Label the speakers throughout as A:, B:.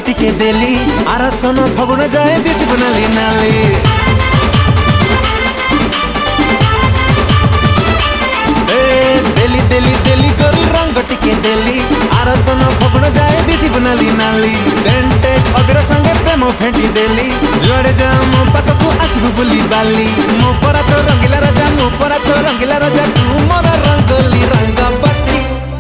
A: टिके देली आरासन फगुण जाए दिस बनाली नाली देली देली देली करी रंग टिके देली आरासन फगुण जाए दिस बनाली नाली सेंटेड अबीर संगे प्रेम फेंटी देली जुआड़े जा मो पाखकु आसबु बुली बाली मो परा तो रंगीला राजा मो परा तो रंगीला राजा तू मोर रंगली रंगवती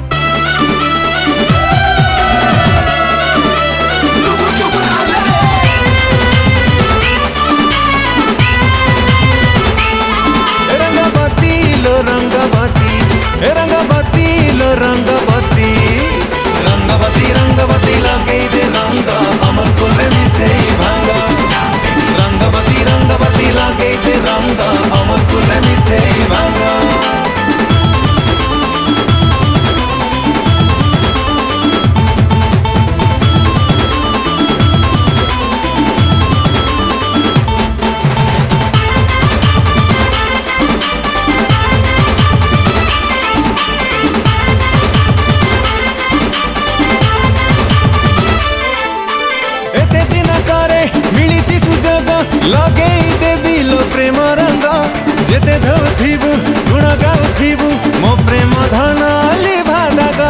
A: रंगवती रंगवती रंगवती लगे दे रंग अमर कोले मिसे भांग रंगवती रंगवती लगे दे रंग अमर कोले मिसे भांग लगे देवी लो प्रेम रंग जेते धौथिबु गुण गाउथिबु मो प्रेम धन लिभा दाग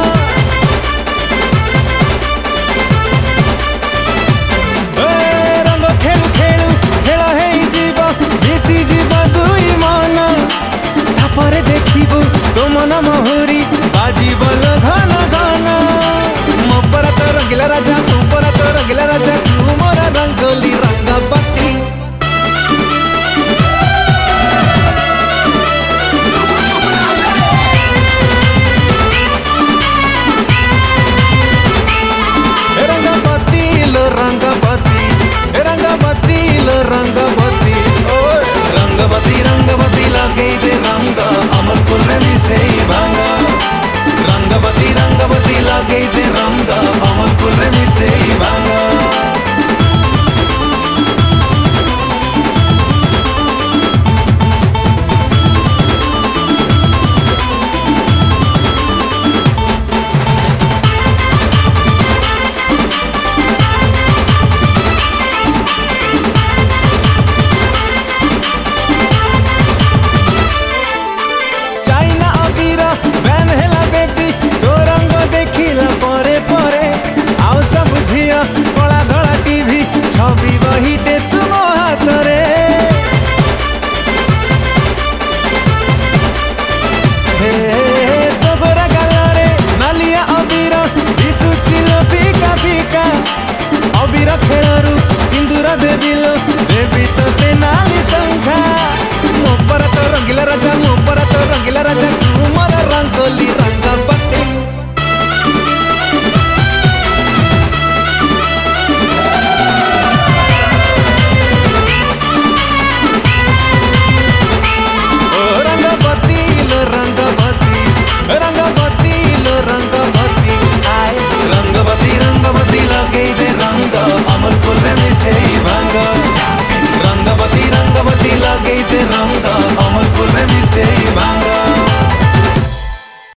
A: रंग खेलु खेलु खेल हेई जीव मिसी जीव दुई मन तापरे देखिबु तो मन मोहरी बाजीब लो घन घन मो परा तो रंगीला राजा तू परा तो रंगीला राजा तू मोर रंगोली रंगवती रंगवती रंगवती लगे दे रंग अमर कोले मिसे भांग रंगवती रंगवती लगे दे रंग अमर कोले मिसे भांग कला धड़ा टीवी छवि बहिटे तुम हाथ रे तो गोरा गालरे नालिया अबीर दिशुचिलो फिका फिका अबीर खेलरू सिंदूर देविलो देवी तो नाली संख्या मो परा तो रंगीला राजा मो परा तो रंगीला राजा